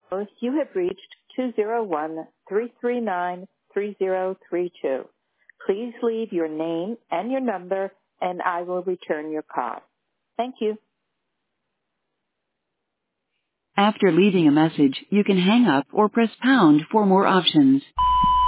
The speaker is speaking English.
You have reached 201-339-3032. Please leave your name and your number, and I will return your call. Thank you. After leaving a message, you can hang up or press pound for more options.